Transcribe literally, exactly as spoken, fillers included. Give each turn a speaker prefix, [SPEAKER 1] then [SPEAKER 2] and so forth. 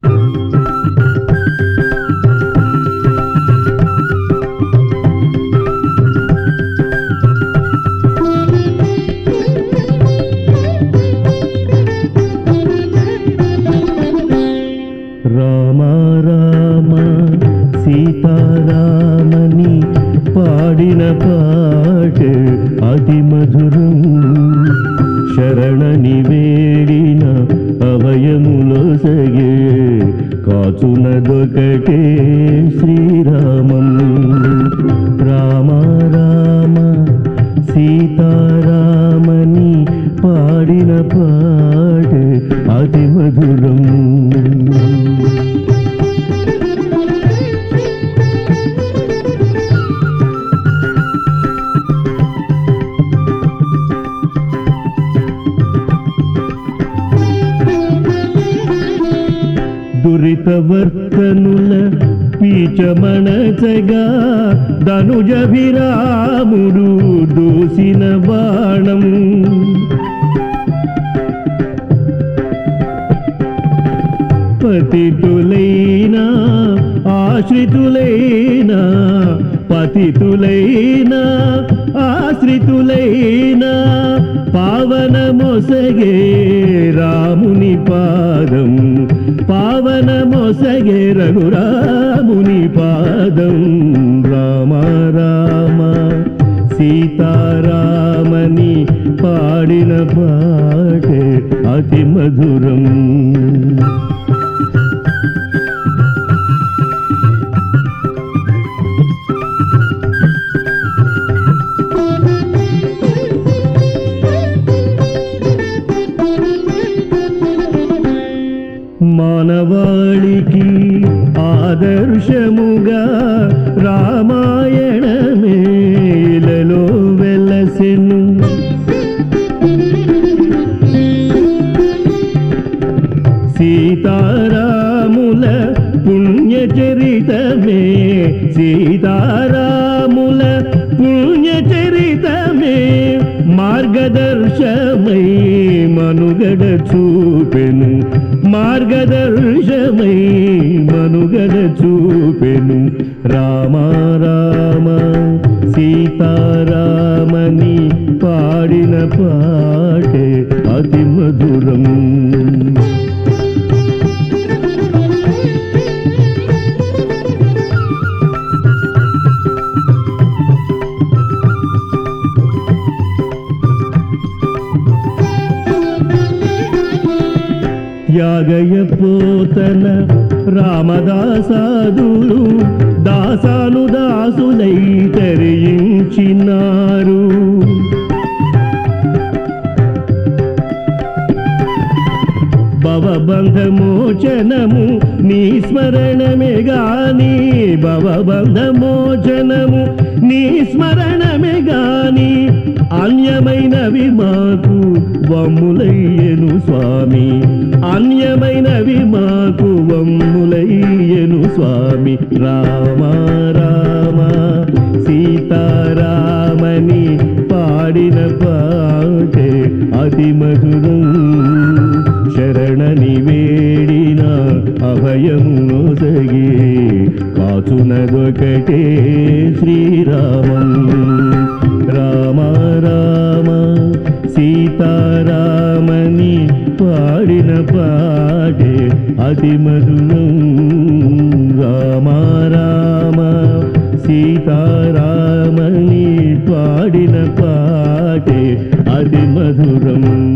[SPEAKER 1] రామ రామ సీతారామని పాడిన పాట అతి మధురం. శరణని వేడిన అభయములొసగే కాచునదొకటే శ్రీరామం. రామ రామ సీతారామని పాడిన పాట అతి మధురం. దురితవర్తనుల పీచమణచగా ధనుజభిరాముడు దూసిన బాణం. పతితులైనా ఆశ్రితులైనా పతితులైనా ఆశ్రితులైనా పావన మొసగే రాముని పాదం. పావన మొసగే రఘురాముని పాదం. రామ రామ సీతారామని పాడిన పాట అతి మధురం. మానవాళికి ఆదర్శముగా రామాయణమే ఇలలో వెలసెను. సీతారాముల పుణ్యచరితమే సీతారాముల పుణ్యచరితమే మార్గదర్శమై మనుగడ చూపెను. మార్గదర్శమై మనుగడ చూపెను. రామ రామ సీతారామని పాడిన పాటే అతి మధురం. త్యాగయ్య పోతన రామదాసాదులు దాసాను దాసులై తరించినారు. భవబంధమోచనము నీ స్మరణమే గాని భవబంధమోచనము నీ స్మరణమే గాని అన్యమైనవి మాకు వమ్ములయ్యను స్వామి. అన్యమైనవి మాకు వమ్ములయ్యను స్వామి. రామ రామ సీతారామని పాడిన పాటే అతి మధురం. శరణని వేడిన అభయమునొసగే కాచునదొకటే శ్రీరామం. రామ రామ సీతారామని పాడిన పాటే అతి మధురం. రామ రామ సీతారామని పాడిన పాటే అతి మధురం.